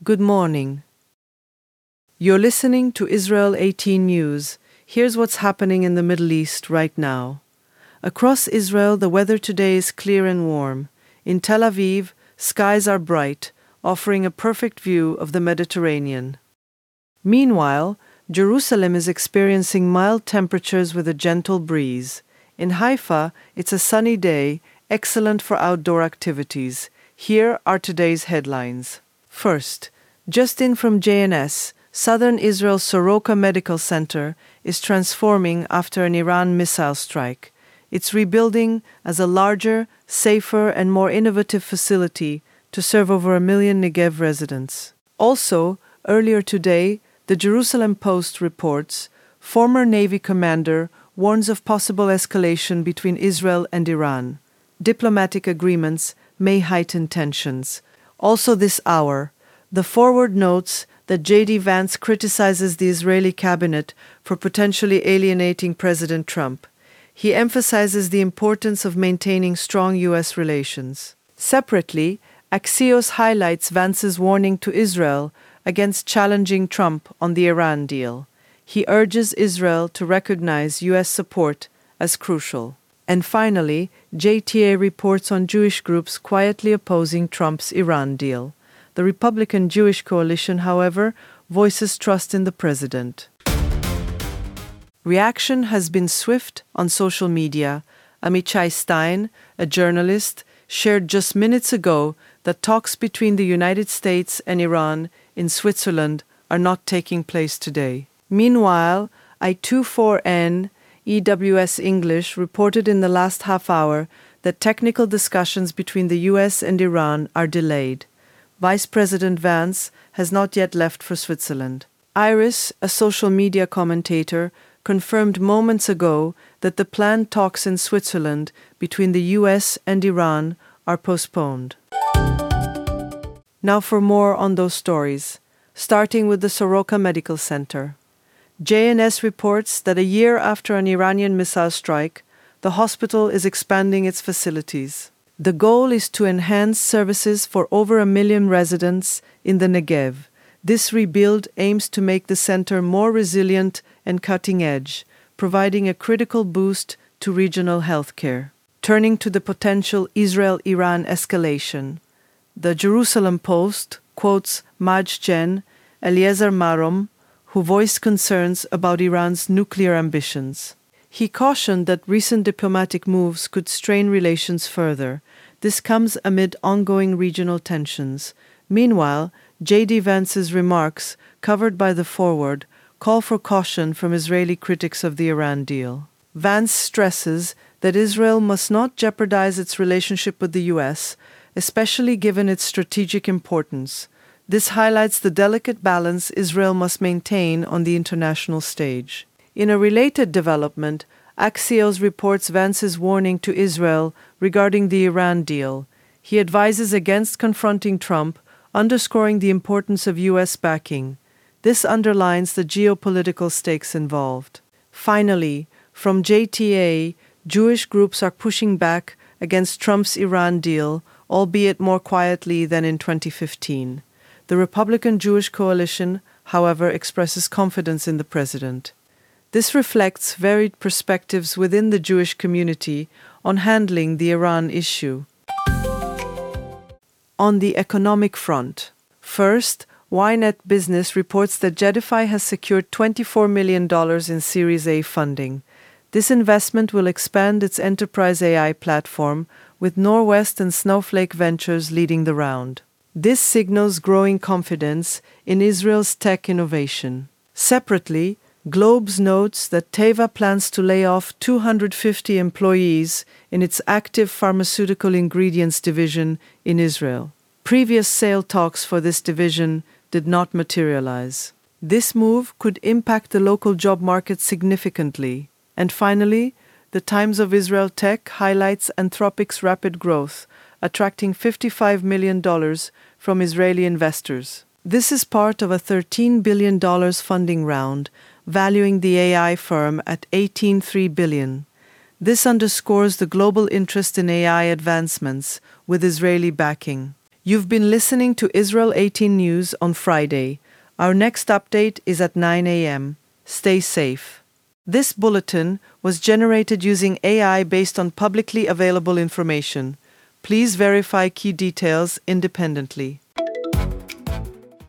Good morning. You're listening to Israel 18 News. Here's what's happening in the Middle East right now. Across Israel, the weather today is clear and warm. In Tel Aviv, skies are bright, offering a perfect view of the Mediterranean. Meanwhile, Jerusalem is experiencing mild temperatures with a gentle breeze. In Haifa, it's a sunny day, excellent for outdoor activities. Here are today's headlines. First, just in from JNS, Southern Israel's Soroka Medical Center is transforming after an Iran missile strike. It's rebuilding as a larger, safer, and more innovative facility to serve over 1 million Negev residents. Also, earlier today, the Jerusalem Post reports former Navy commander warns of possible escalation between Israel and Iran. Diplomatic agreements may heighten tensions. Also this hour, the Forward notes that J.D. Vance criticizes the Israeli cabinet for potentially alienating President Trump. He emphasizes the importance of maintaining strong U.S. relations. Separately, Axios highlights Vance's warning to Israel against challenging Trump on the Iran deal. He urges Israel to recognize U.S. support as crucial. And finally, JTA reports on Jewish groups quietly opposing Trump's Iran deal. The Republican Jewish coalition, however, voices trust in the president. Reaction has been swift on social media. Amichai Stein, a journalist, shared just minutes ago that talks between the United States and Iran in Switzerland are not taking place today. Meanwhile, I24N EWS English reported in the last half hour that technical discussions between the U.S. and Iran are delayed. Vice President Vance has not yet left for Switzerland. Iris, a social media commentator, confirmed moments ago that the planned talks in Switzerland between the U.S. and Iran are postponed. Now for more on those stories, starting with the Soroka Medical Center. JNS reports that a year after an Iranian missile strike, the hospital is expanding its facilities. The goal is to enhance services for over 1 million residents in the Negev. This rebuild aims to make the center more resilient and cutting-edge, providing a critical boost to regional healthcare. Turning to the potential Israel-Iran escalation, the Jerusalem Post quotes Majgen Eliezer Marom, who voiced concerns about Iran's nuclear ambitions. He cautioned that recent diplomatic moves could strain relations further. This comes amid ongoing regional tensions. Meanwhile, J.D. Vance's remarks, covered by the Forward, call for caution from Israeli critics of the Iran deal. Vance stresses that Israel must not jeopardize its relationship with the U.S., especially given its strategic importance. This highlights the delicate balance Israel must maintain on the international stage. In a related development, Axios reports Vance's warning to Israel regarding the Iran deal. He advises against confronting Trump, underscoring the importance of U.S. backing. This underlines the geopolitical stakes involved. Finally, from JTA, Jewish groups are pushing back against Trump's Iran deal, albeit more quietly than in 2015. The Republican Jewish coalition, however, expresses confidence in the president. This reflects varied perspectives within the Jewish community on handling the Iran issue. On the economic front, first, Ynet Business reports that Jedify has secured $24 million in Series A funding. This investment will expand its enterprise AI platform, with Norwest and Snowflake Ventures leading the round. This signals growing confidence in Israel's tech innovation. Separately, Globes notes that Teva plans to lay off 250 employees in its active pharmaceutical ingredients division in Israel. Previous sale talks for this division did not materialize. This move could impact the local job market significantly. And finally, the Times of Israel Tech highlights Anthropic's rapid growth, attracting $55 million from Israeli investors. This is part of a $13 billion funding round, valuing the AI firm at $18.3 billion. This underscores the global interest in AI advancements with Israeli backing. You've been listening to Israel 18 News on Friday. Our next update is at 9 a.m. Stay safe. This bulletin was generated using AI based on publicly available information. Please verify key details independently.